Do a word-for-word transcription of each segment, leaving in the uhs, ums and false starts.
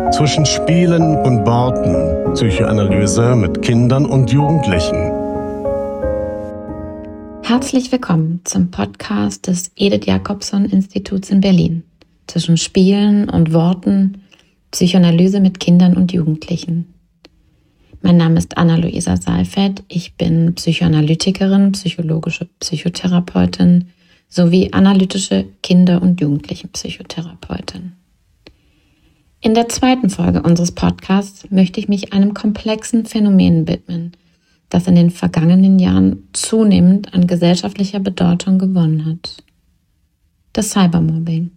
Zwischen Spielen und Worten. Psychoanalyse mit Kindern und Jugendlichen. Herzlich willkommen zum Podcast des Edith Jacobson Instituts in Berlin. Zwischen Spielen und Worten. Psychoanalyse mit Kindern und Jugendlichen. Mein Name ist Anna-Luisa Seifert. Ich bin Psychoanalytikerin, psychologische Psychotherapeutin sowie analytische Kinder- und Jugendlichenpsychotherapeutin. In der zweiten Folge unseres Podcasts möchte ich mich einem komplexen Phänomen widmen, das in den vergangenen Jahren zunehmend an gesellschaftlicher Bedeutung gewonnen hat. Das Cybermobbing.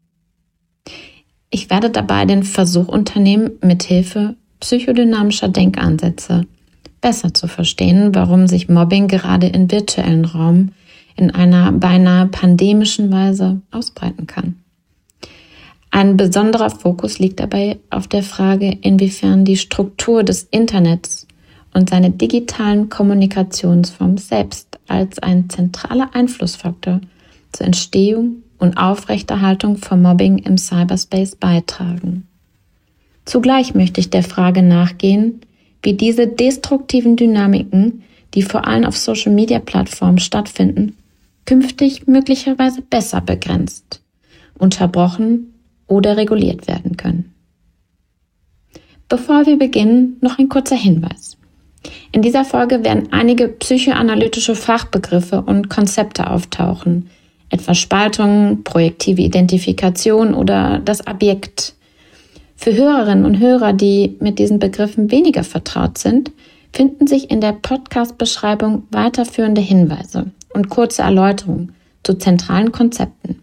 Ich werde dabei den Versuch unternehmen, mithilfe psychodynamischer Denkansätze besser zu verstehen, warum sich Mobbing gerade im virtuellen Raum in einer beinahe pandemischen Weise ausbreiten kann. Ein besonderer Fokus liegt dabei auf der Frage, inwiefern die Struktur des Internets und seine digitalen Kommunikationsformen selbst als ein zentraler Einflussfaktor zur Entstehung und Aufrechterhaltung von Mobbing im Cyberspace beitragen. Zugleich möchte ich der Frage nachgehen, wie diese destruktiven Dynamiken, die vor allem auf Social-Media-Plattformen stattfinden, künftig möglicherweise besser begrenzt, unterbrochen oder reguliert werden können. Bevor wir beginnen, noch ein kurzer Hinweis. In dieser Folge werden einige psychoanalytische Fachbegriffe und Konzepte auftauchen, etwa Spaltung, projektive Identifikation oder das Objekt. Für Hörerinnen und Hörer, die mit diesen Begriffen weniger vertraut sind, finden sich in der Podcast-Beschreibung weiterführende Hinweise und kurze Erläuterungen zu zentralen Konzepten.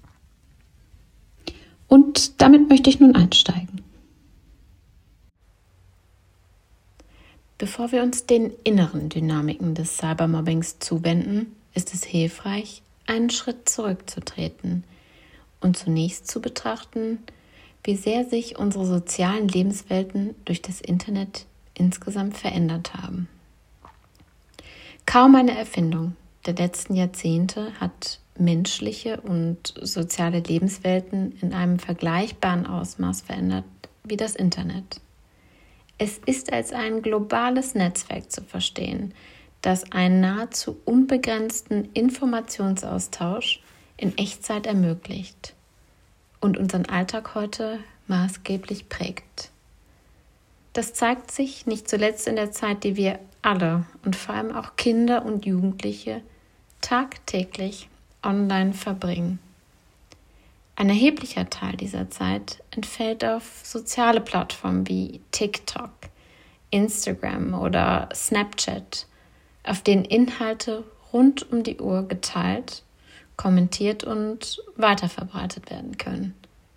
Und damit möchte ich nun einsteigen. Bevor wir uns den inneren Dynamiken des Cybermobbings zuwenden, ist es hilfreich, einen Schritt zurückzutreten und zunächst zu betrachten, wie sehr sich unsere sozialen Lebenswelten durch das Internet insgesamt verändert haben. Kaum eine Erfindung der letzten Jahrzehnte hat menschliche und soziale Lebenswelten in einem vergleichbaren Ausmaß verändert wie das Internet. Es ist als ein globales Netzwerk zu verstehen, das einen nahezu unbegrenzten Informationsaustausch in Echtzeit ermöglicht und unseren Alltag heute maßgeblich prägt. Das zeigt sich nicht zuletzt in der Zeit, die wir alle und vor allem auch Kinder und Jugendliche tagtäglich online verbringen. Ein erheblicher Teil dieser Zeit entfällt auf soziale Plattformen wie TikTok, Instagram oder Snapchat, auf denen Inhalte rund um die Uhr geteilt, kommentiert und weiterverbreitet werden können.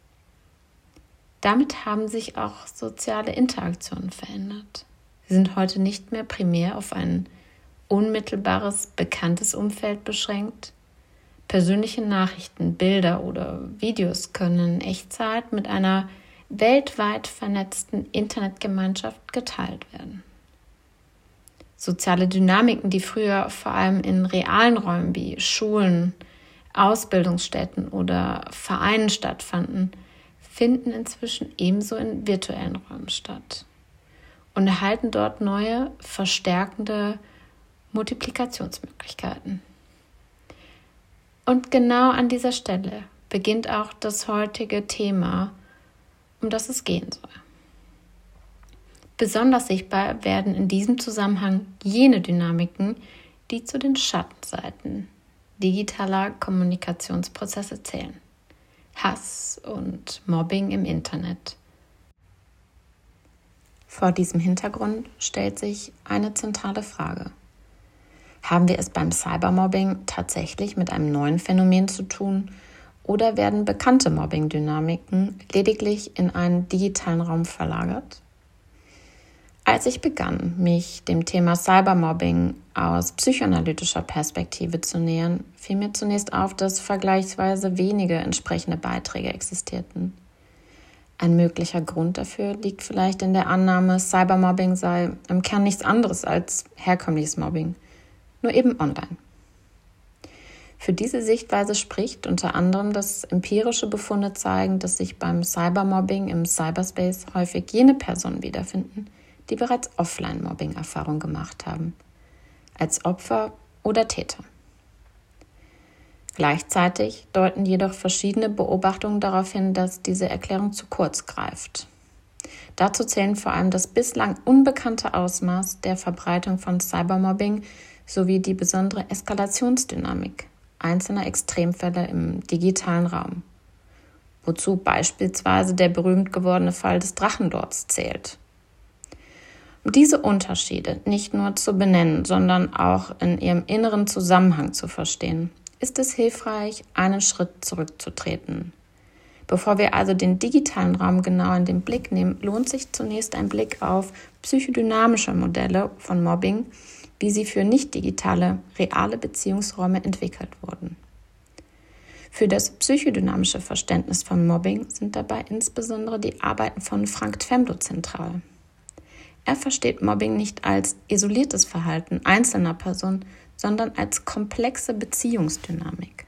Damit haben sich auch soziale Interaktionen verändert. Sie sind heute nicht mehr primär auf ein unmittelbares, bekanntes Umfeld beschränkt. Persönliche Nachrichten, Bilder oder Videos können in Echtzeit mit einer weltweit vernetzten Internetgemeinschaft geteilt werden. Soziale Dynamiken, die früher vor allem in realen Räumen wie Schulen, Ausbildungsstätten oder Vereinen stattfanden, finden inzwischen ebenso in virtuellen Räumen statt und erhalten dort neue, verstärkende Multiplikationsmöglichkeiten. Und genau an dieser Stelle beginnt auch das heutige Thema, um das es gehen soll. Besonders sichtbar werden in diesem Zusammenhang jene Dynamiken, die zu den Schattenseiten digitaler Kommunikationsprozesse zählen. Hass und Mobbing im Internet. Vor diesem Hintergrund stellt sich eine zentrale Frage. Haben wir es beim Cybermobbing tatsächlich mit einem neuen Phänomen zu tun oder werden bekannte Mobbing-Dynamiken lediglich in einen digitalen Raum verlagert? Als ich begann, mich dem Thema Cybermobbing aus psychoanalytischer Perspektive zu nähern, fiel mir zunächst auf, dass vergleichsweise wenige entsprechende Beiträge existierten. Ein möglicher Grund dafür liegt vielleicht in der Annahme, Cybermobbing sei im Kern nichts anderes als herkömmliches Mobbing, nur eben online. Für diese Sichtweise spricht unter anderem, dass empirische Befunde zeigen, dass sich beim Cybermobbing im Cyberspace häufig jene Personen wiederfinden, die bereits Offline-Mobbing-Erfahrung gemacht haben, als Opfer oder Täter. Gleichzeitig deuten jedoch verschiedene Beobachtungen darauf hin, dass diese Erklärung zu kurz greift. Dazu zählen vor allem das bislang unbekannte Ausmaß der Verbreitung von Cybermobbing sowie die besondere Eskalationsdynamik einzelner Extremfälle im digitalen Raum, wozu beispielsweise der berühmt gewordene Fall des Drachenlords zählt. Um diese Unterschiede nicht nur zu benennen, sondern auch in ihrem inneren Zusammenhang zu verstehen, ist es hilfreich, einen Schritt zurückzutreten. Bevor wir also den digitalen Raum genau in den Blick nehmen, lohnt sich zunächst ein Blick auf psychodynamische Modelle von Mobbing, wie sie für nicht-digitale, reale Beziehungsräume entwickelt wurden. Für das psychodynamische Verständnis von Mobbing sind dabei insbesondere die Arbeiten von Frank Twemlow zentral. Er versteht Mobbing nicht als isoliertes Verhalten einzelner Personen, sondern als komplexe Beziehungsdynamik.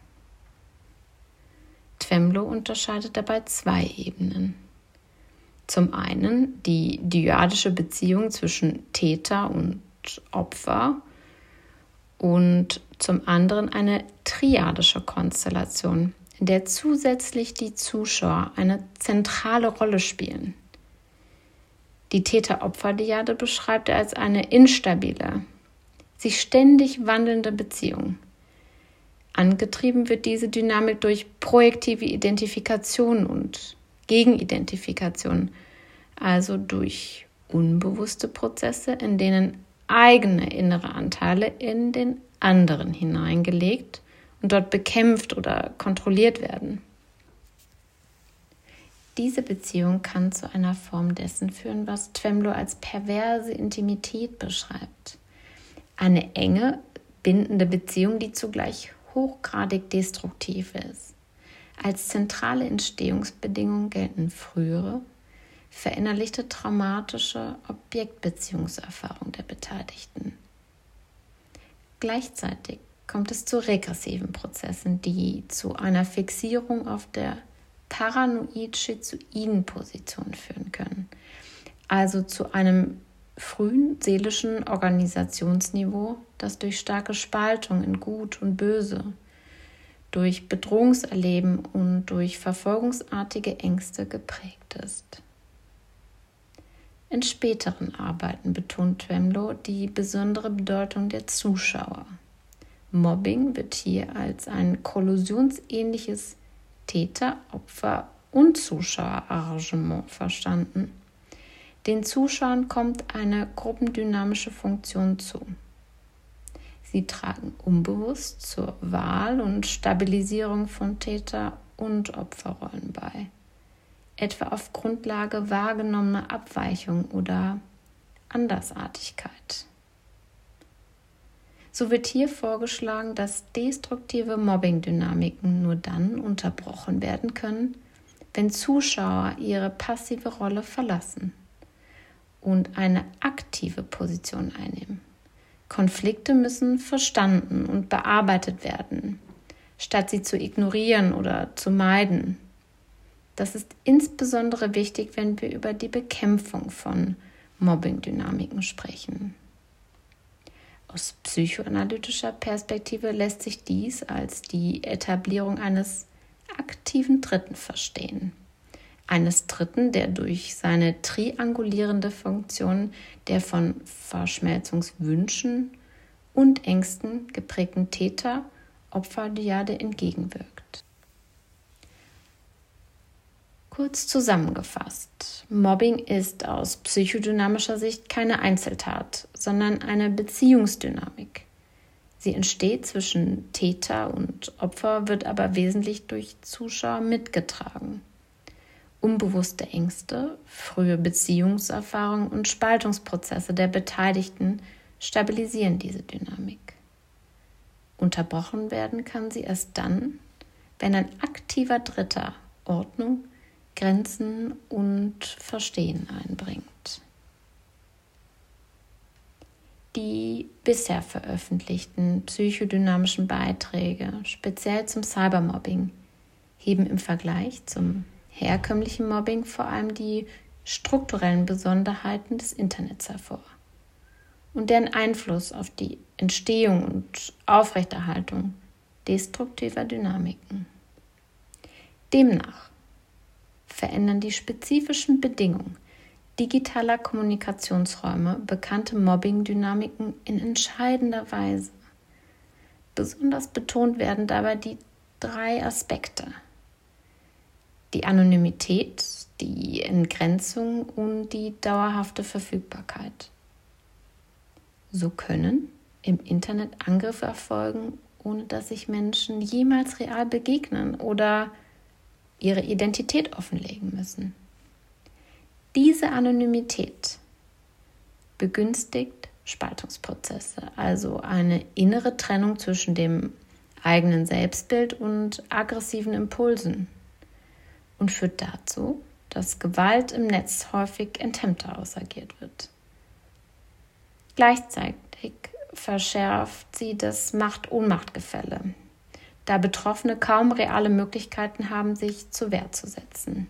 Twemlow unterscheidet dabei zwei Ebenen. Zum einen die dyadische Beziehung zwischen Täter und Opfer und zum anderen eine triadische Konstellation, in der zusätzlich die Zuschauer eine zentrale Rolle spielen. Die Täter-Opfer-Dyade beschreibt er als eine instabile, sich ständig wandelnde Beziehung. Angetrieben wird diese Dynamik durch projektive Identifikation und Gegenidentifikation, also durch unbewusste Prozesse, in denen eigene innere Anteile in den anderen hineingelegt und dort bekämpft oder kontrolliert werden. Diese Beziehung kann zu einer Form dessen führen, was Twemlow als perverse Intimität beschreibt. Eine enge, bindende Beziehung, die zugleich hochgradig destruktiv ist. Als zentrale Entstehungsbedingung gelten frühere, verinnerlichte traumatische Objektbeziehungserfahrung der Beteiligten. Gleichzeitig kommt es zu regressiven Prozessen, die zu einer Fixierung auf der paranoid-schizoiden Position führen können, also zu einem frühen seelischen Organisationsniveau, das durch starke Spaltung in Gut und Böse, durch Bedrohungserleben und durch verfolgungsartige Ängste geprägt ist. In späteren Arbeiten betont Twemlow die besondere Bedeutung der Zuschauer. Mobbing wird hier als ein kollusionsähnliches Täter-, Opfer- und Zuschauerarrangement verstanden. Den Zuschauern kommt eine gruppendynamische Funktion zu. Sie tragen unbewusst zur Wahl und Stabilisierung von Täter- und Opferrollen bei, etwa auf Grundlage wahrgenommener Abweichung oder Andersartigkeit. So wird hier vorgeschlagen, dass destruktive Mobbing-Dynamiken nur dann unterbrochen werden können, wenn Zuschauer ihre passive Rolle verlassen und eine aktive Position einnehmen. Konflikte müssen verstanden und bearbeitet werden, statt sie zu ignorieren oder zu meiden. Das ist insbesondere wichtig, wenn wir über die Bekämpfung von Mobbing-Dynamiken sprechen. Aus psychoanalytischer Perspektive lässt sich dies als die Etablierung eines aktiven Dritten verstehen. Eines Dritten, der durch seine triangulierende Funktion der von Verschmelzungswünschen und Ängsten geprägten Täter-Opfer-Dyade entgegenwirkt. Kurz zusammengefasst: Mobbing ist aus psychodynamischer Sicht keine Einzeltat, sondern eine Beziehungsdynamik. Sie entsteht zwischen Täter und Opfer, wird aber wesentlich durch Zuschauer mitgetragen. Unbewusste Ängste, frühe Beziehungserfahrungen und Spaltungsprozesse der Beteiligten stabilisieren diese Dynamik. Unterbrochen werden kann sie erst dann, wenn ein aktiver Dritter Ordnung, Grenzen und Verstehen einbringt. Die bisher veröffentlichten psychodynamischen Beiträge, speziell zum Cybermobbing, heben im Vergleich zum herkömmlichen Mobbing vor allem die strukturellen Besonderheiten des Internets hervor und deren Einfluss auf die Entstehung und Aufrechterhaltung destruktiver Dynamiken. Demnach verändern die spezifischen Bedingungen digitaler Kommunikationsräume bekannte Mobbing-Dynamiken in entscheidender Weise. Besonders betont werden dabei die drei Aspekte: die Anonymität, die Entgrenzung und die dauerhafte Verfügbarkeit. So können im Internet Angriffe erfolgen, ohne dass sich Menschen jemals real begegnen oder ihre Identität offenlegen müssen. Diese Anonymität begünstigt Spaltungsprozesse, also eine innere Trennung zwischen dem eigenen Selbstbild und aggressiven Impulsen, und führt dazu, dass Gewalt im Netz häufig enthemmter ausagiert wird. Gleichzeitig verschärft sie das Macht-Ohnmacht-Gefälle, da Betroffene kaum reale Möglichkeiten haben, sich zur Wehr zu setzen.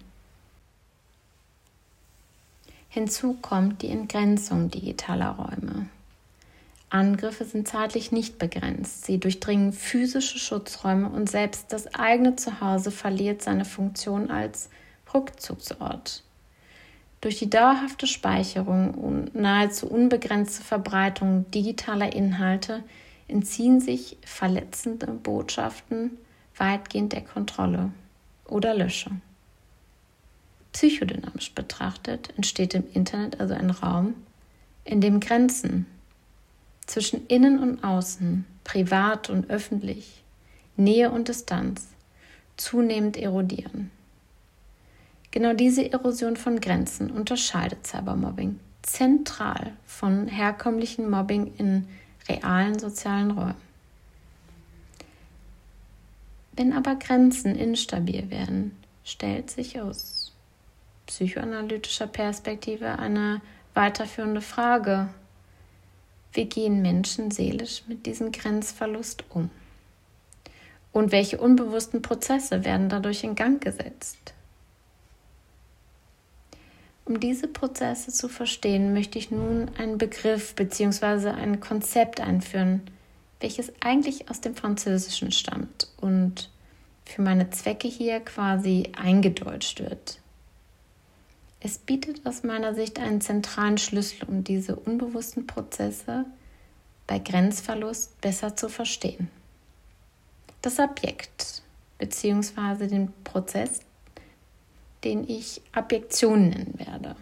Hinzu kommt die Entgrenzung digitaler Räume. Angriffe sind zeitlich nicht begrenzt. Sie durchdringen physische Schutzräume und selbst das eigene Zuhause verliert seine Funktion als Rückzugsort. Durch die dauerhafte Speicherung und nahezu unbegrenzte Verbreitung digitaler Inhalte entziehen sich verletzende Botschaften weitgehend der Kontrolle oder Löschung. Psychodynamisch betrachtet entsteht im Internet also ein Raum, in dem Grenzen zwischen Innen und Außen, privat und öffentlich, Nähe und Distanz zunehmend erodieren. Genau diese Erosion von Grenzen unterscheidet Cybermobbing zentral von herkömmlichem Mobbing in realen sozialen Räumen. Wenn aber Grenzen instabil werden, stellt sich aus psychoanalytischer Perspektive eine weiterführende Frage: Wie gehen Menschen seelisch mit diesem Grenzverlust um? Und welche unbewussten Prozesse werden dadurch in Gang gesetzt? Um diese Prozesse zu verstehen, möchte ich nun einen Begriff bzw. ein Konzept einführen, welches eigentlich aus dem Französischen stammt und für meine Zwecke hier quasi eingedeutscht wird. Es bietet aus meiner Sicht einen zentralen Schlüssel, um diese unbewussten Prozesse bei Grenzverlust besser zu verstehen. Das Objekt bzw. den Prozess, den ich Abjektion nennen werde.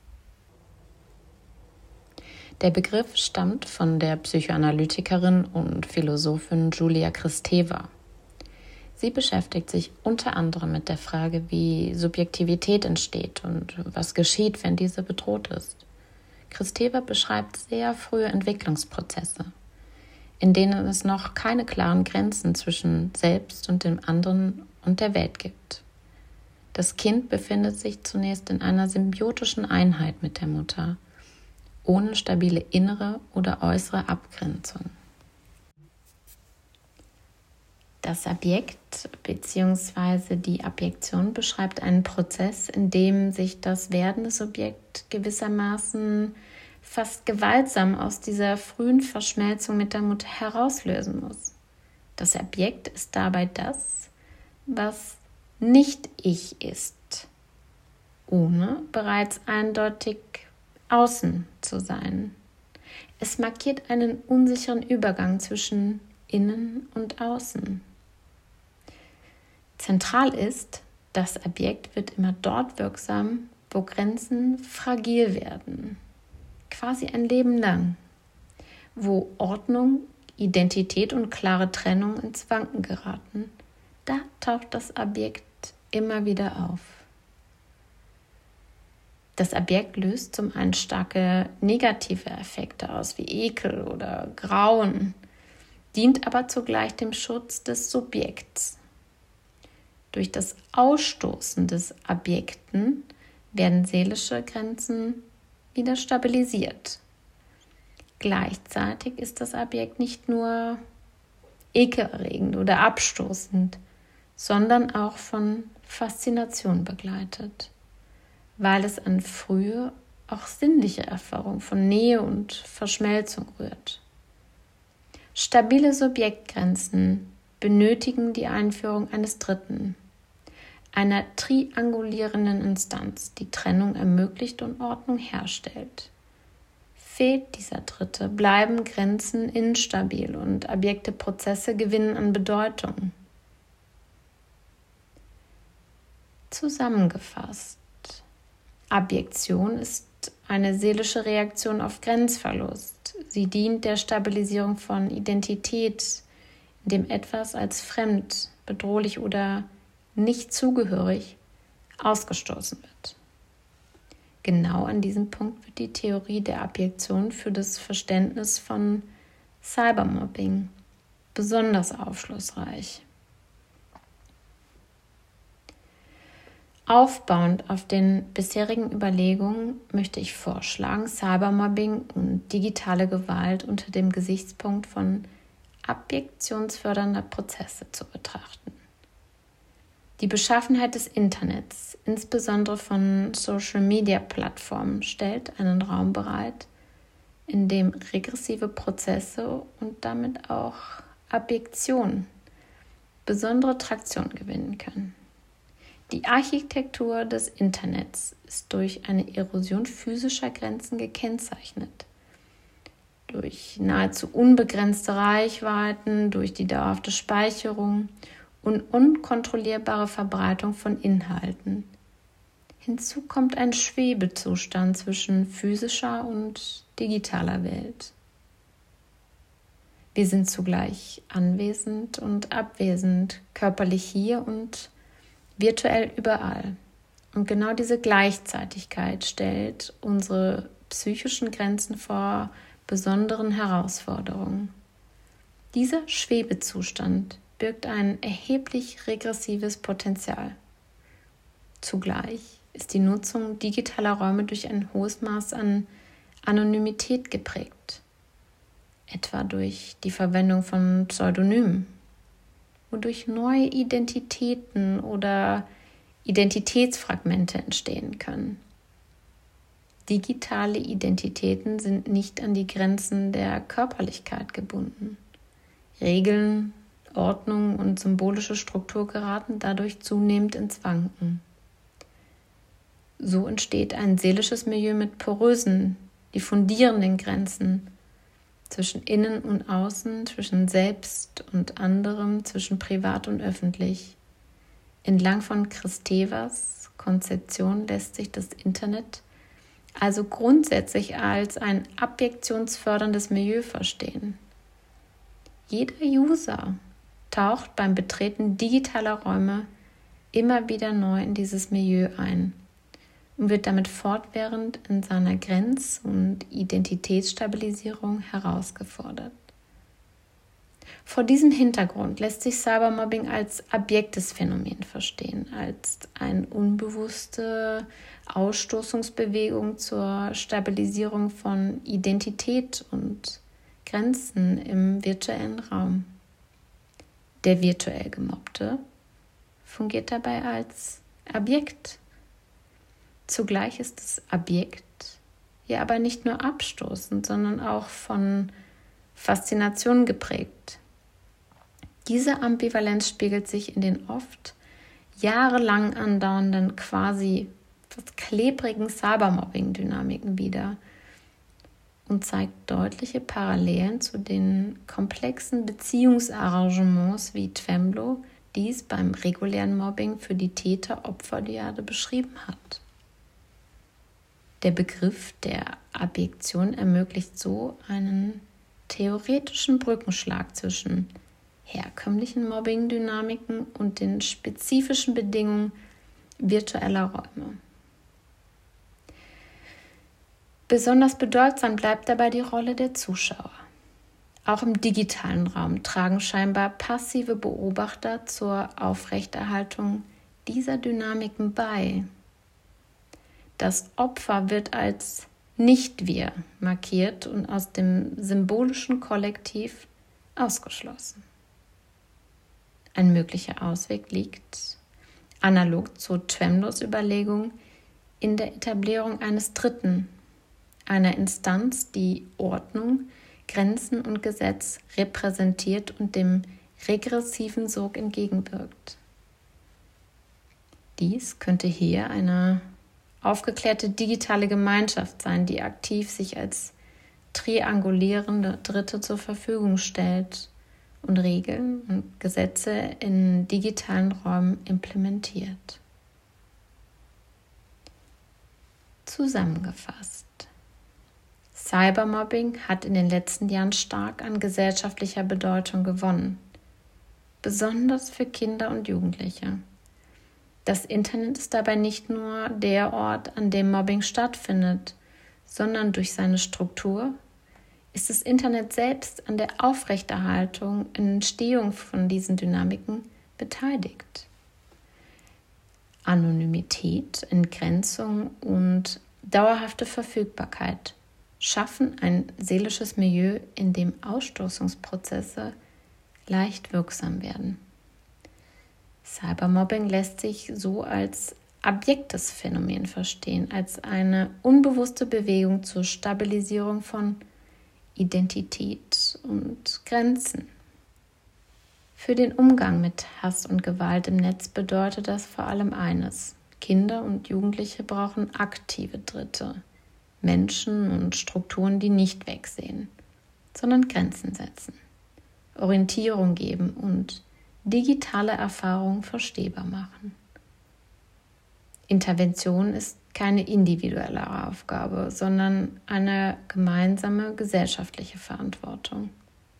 Der Begriff stammt von der Psychoanalytikerin und Philosophin Julia Kristeva. Sie beschäftigt sich unter anderem mit der Frage, wie Subjektivität entsteht und was geschieht, wenn diese bedroht ist. Kristeva beschreibt sehr frühe Entwicklungsprozesse, in denen es noch keine klaren Grenzen zwischen selbst und dem anderen und der Welt gibt. Das Kind befindet sich zunächst in einer symbiotischen Einheit mit der Mutter, ohne stabile innere oder äußere Abgrenzung. Das Objekt bzw. die Abjektion beschreibt einen Prozess, in dem sich das werdende Subjekt gewissermaßen fast gewaltsam aus dieser frühen Verschmelzung mit der Mutter herauslösen muss. Das Objekt ist dabei das, was nicht ich ist, ohne bereits eindeutig außen zu sein. Es markiert einen unsicheren Übergang zwischen innen und außen. Zentral ist, das Objekt wird immer dort wirksam, wo Grenzen fragil werden, quasi ein Leben lang, wo Ordnung, Identität und klare Trennung ins Wanken geraten. Da taucht das Objekt immer wieder auf. Das Objekt löst zum einen starke negative Effekte aus, wie Ekel oder Grauen, dient aber zugleich dem Schutz des Subjekts. Durch das Ausstoßen des Objekten werden seelische Grenzen wieder stabilisiert. Gleichzeitig ist das Objekt nicht nur ekelerregend oder abstoßend, sondern auch von Faszination begleitet, weil es an frühe, auch sinnliche Erfahrung von Nähe und Verschmelzung rührt. Stabile Subjektgrenzen benötigen die Einführung eines Dritten, einer triangulierenden Instanz, die Trennung ermöglicht und Ordnung herstellt. Fehlt dieser Dritte, bleiben Grenzen instabil und Objekte, Prozesse gewinnen an Bedeutung. Zusammengefasst: Abjektion ist eine seelische Reaktion auf Grenzverlust. Sie dient der Stabilisierung von Identität, indem etwas als fremd, bedrohlich oder nicht zugehörig ausgestoßen wird. Genau an diesem Punkt wird die Theorie der Abjektion für das Verständnis von Cybermobbing besonders aufschlussreich. Aufbauend auf den bisherigen Überlegungen möchte ich vorschlagen, Cybermobbing und digitale Gewalt unter dem Gesichtspunkt von abjektionsfördernder Prozesse zu betrachten. Die Beschaffenheit des Internets, insbesondere von Social-Media-Plattformen, stellt einen Raum bereit, in dem regressive Prozesse und damit auch Abjektion besondere Traktion gewinnen können. Die Architektur des Internets ist durch eine Erosion physischer Grenzen gekennzeichnet. Durch nahezu unbegrenzte Reichweiten, durch die dauerhafte Speicherung und unkontrollierbare Verbreitung von Inhalten. Hinzu kommt ein Schwebezustand zwischen physischer und digitaler Welt. Wir sind zugleich anwesend und abwesend, körperlich hier und virtuell überall. Und genau diese Gleichzeitigkeit stellt unsere psychischen Grenzen vor besonderen Herausforderungen. Dieser Schwebezustand birgt ein erheblich regressives Potenzial. Zugleich ist die Nutzung digitaler Räume durch ein hohes Maß an Anonymität geprägt, etwa durch die Verwendung von Pseudonymen, wodurch neue Identitäten oder Identitätsfragmente entstehen können. Digitale Identitäten sind nicht an die Grenzen der Körperlichkeit gebunden. Regeln, Ordnung und symbolische Struktur geraten dadurch zunehmend ins Wanken. So entsteht ein seelisches Milieu mit porösen, diffundierenden Grenzen zwischen Innen und Außen, zwischen Selbst und anderem, zwischen privat und öffentlich. Entlang von Kristevas Konzeption lässt sich das Internet also grundsätzlich als ein abjektionsförderndes Milieu verstehen. Jeder User taucht beim Betreten digitaler Räume immer wieder neu in dieses Milieu ein und wird damit fortwährend in seiner Grenz- und Identitätsstabilisierung herausgefordert. Vor diesem Hintergrund lässt sich Cybermobbing als abjektes Phänomen verstehen, als eine unbewusste Ausstoßungsbewegung zur Stabilisierung von Identität und Grenzen im virtuellen Raum. Der virtuell Gemobbte fungiert dabei als Objekt. Zugleich ist das Objekt ja aber nicht nur abstoßend, sondern auch von Faszination geprägt. Diese Ambivalenz spiegelt sich in den oft jahrelang andauernden, quasi fast klebrigen Cybermobbing-Dynamiken wider und zeigt deutliche Parallelen zu den komplexen Beziehungsarrangements, wie Twemlow dies beim regulären Mobbing für die Täter-Opfer-Dyade beschrieben hat. Der Begriff der Abjektion ermöglicht so einen theoretischen Brückenschlag zwischen herkömmlichen Mobbing-Dynamiken und den spezifischen Bedingungen virtueller Räume. Besonders bedeutsam bleibt dabei die Rolle der Zuschauer. Auch im digitalen Raum tragen scheinbar passive Beobachter zur Aufrechterhaltung dieser Dynamiken bei. Das Opfer wird als Nicht-Wir markiert und aus dem symbolischen Kollektiv ausgeschlossen. Ein möglicher Ausweg liegt, analog zu Twemlows Überlegung, in der Etablierung eines Dritten, einer Instanz, die Ordnung, Grenzen und Gesetz repräsentiert und dem regressiven Sog entgegenwirkt. Dies könnte hier eine aufgeklärte digitale Gemeinschaft sein, die aktiv sich als triangulierende Dritte zur Verfügung stellt und Regeln und Gesetze in digitalen Räumen implementiert. Zusammengefasst: Cybermobbing hat in den letzten Jahren stark an gesellschaftlicher Bedeutung gewonnen, besonders für Kinder und Jugendliche. Das Internet ist dabei nicht nur der Ort, an dem Mobbing stattfindet, sondern durch seine Struktur ist das Internet selbst an der Aufrechterhaltung und Entstehung von diesen Dynamiken beteiligt. Anonymität, Entgrenzung und dauerhafte Verfügbarkeit schaffen ein seelisches Milieu, in dem Ausstoßungsprozesse leicht wirksam werden. Cybermobbing lässt sich so als abjektes Phänomen verstehen, als eine unbewusste Bewegung zur Stabilisierung von Identität und Grenzen. Für den Umgang mit Hass und Gewalt im Netz bedeutet das vor allem eines: Kinder und Jugendliche brauchen aktive Dritte, Menschen und Strukturen, die nicht wegsehen, sondern Grenzen setzen, Orientierung geben und digitale Erfahrungen verstehbar machen. Intervention ist keine individuelle Aufgabe, sondern eine gemeinsame gesellschaftliche Verantwortung.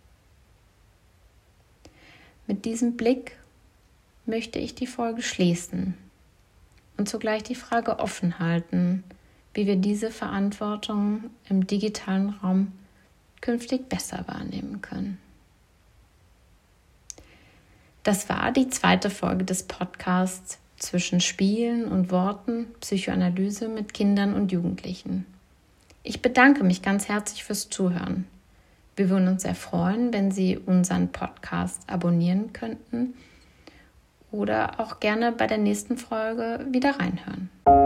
Mit diesem Blick möchte ich die Folge schließen und zugleich die Frage offen halten, wie wir diese Verantwortung im digitalen Raum künftig besser wahrnehmen können. Das war die zweite Folge des Podcasts Zwischen Spielen und Worten, Psychoanalyse mit Kindern und Jugendlichen. Ich bedanke mich ganz herzlich fürs Zuhören. Wir würden uns sehr freuen, wenn Sie unseren Podcast abonnieren könnten oder auch gerne bei der nächsten Folge wieder reinhören.